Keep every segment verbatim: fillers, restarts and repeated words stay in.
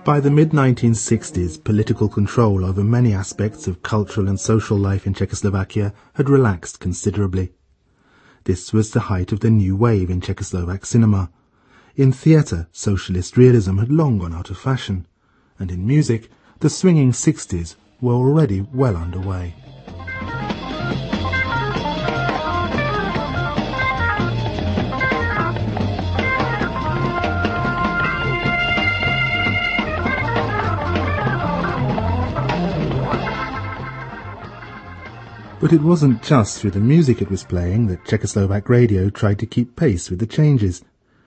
By the mid nineteen sixties, political control over many aspects of cultural and social life in Czechoslovakia had relaxed considerably. This was the height of the new wave in Czechoslovak cinema. In theatre, socialist realism had long gone out of fashion, and in music, the swinging sixties were already well underway. But it wasn't just through the music it was playing that Czechoslovak radio tried to keep pace with the changes.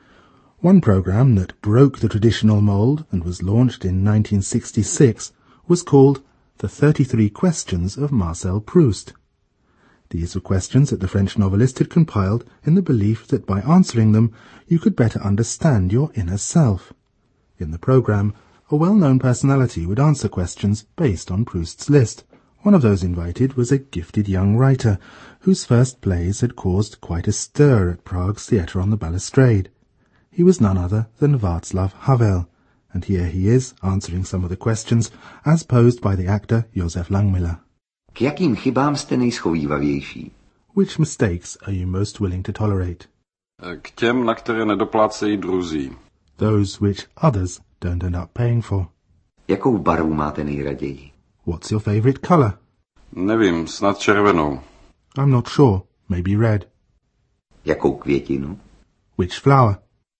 One programme that broke the traditional mould and was launched in nineteen sixty-six was called The thirty-three Questions of Marcel Proust. These were questions that the French novelist had compiled in the belief that by answering them you could better understand your inner self. In the programme, a well-known personality would answer questions based on Proust's list. One of those invited was a gifted young writer, whose first plays had caused quite a stir at Prague's theatre on the Balustrade. He was none other than Václav Havel, and here he is answering some of the questions as posed by the actor Josef Langmiller. K jakým chybám jste nejschovívavější? Which mistakes are you most willing to tolerate? K těm, na které nedoplácejí druzí. Those which others don't end up paying for. Jakou barvu máte nejraději? What's your favourite colour? Nevím, snad červenou. I'm not sure. Maybe red. Jakou květinu? Which flower?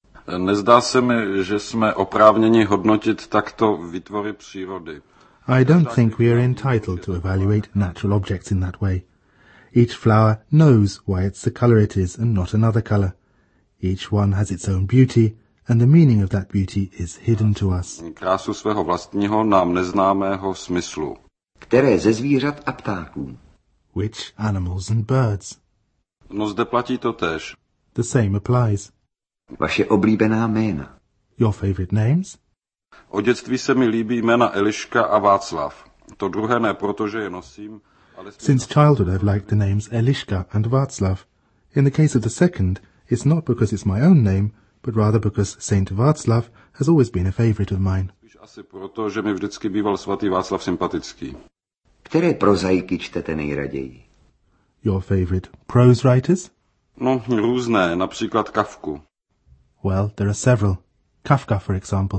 Nezdá se mi, že jsme oprávněni hodnotit takto výtvory přírody. I don't think we are entitled to evaluate natural objects in that way. Each flower knows why it's the colour it is and not another colour. Each one has its own beauty, and the meaning of that beauty is hidden to us. Krásu svého vlastního nám neznámého smyslu. Které ze zvířat a ptáků? Which animals and birds? No zde platí to též. The same applies. Vaše oblíbená jména? Your favourite names? Od dětství se mi líbí jména Eliška a Václav. To druhé ne proto, že je nosím, ale... Since childhood I've liked the names Eliška and Václav. In the case of the second, it's not because it's my own name, but rather because Saint Václav has always been a favourite of mine. Asi proto, že mi vždycky býval svatý Václav sympatický. Které prozaiky čtete nejraději? Your favourite prose writers? No, různé, například Kafku. Well, there are several. Kafka, for example.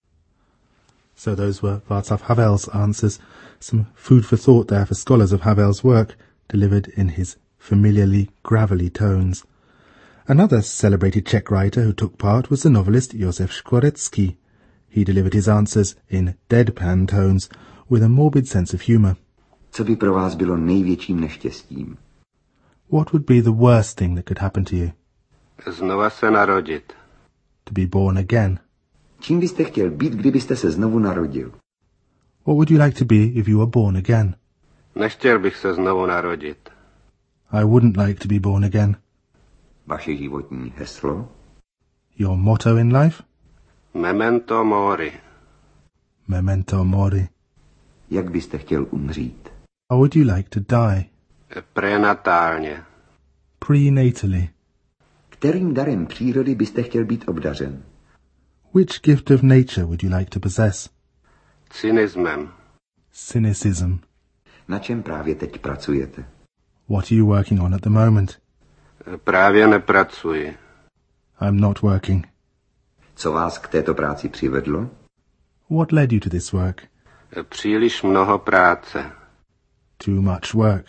So those were Václav Havel's answers, some food for thought there for scholars of Havel's work, delivered in his familiarly gravelly tones. Another celebrated Czech writer who took part was the novelist Josef Škvorecký. He delivered his answers in deadpan tones, with a morbid sense of humour. Co by pro vás bylo největším neštěstím? What would be the worst thing that could happen to you? Znova se narodit. To be born again. Čím byste chtěl být, kdybyste se znovu narodil? What would you like to be if you were born again? Nechtěl bych se znovu narodit. I wouldn't like to be born again. Vaše životní heslo? Your motto in life? Memento mori. Memento mori. Jak byste chtěl umřít? How would you like to die? Prenatálně. Prenatally. Kterým darem přírody byste chtěl být obdařen? Which gift of nature would you like to possess? Cynismem. Cynicism. Na čem právě teď pracujete? What are you working on at the moment? Právě nepracuji. I'm not working. Co vás k této práci přivedlo? What led you to this work? Příliš mnoho práce. Too much work.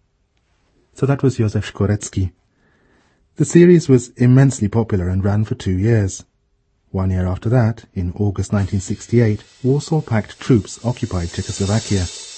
So that was Josef Škvorecký. The series was immensely popular and ran for two years. One year after that, in August nineteen sixty-eight, Warsaw Pact troops occupied Czechoslovakia.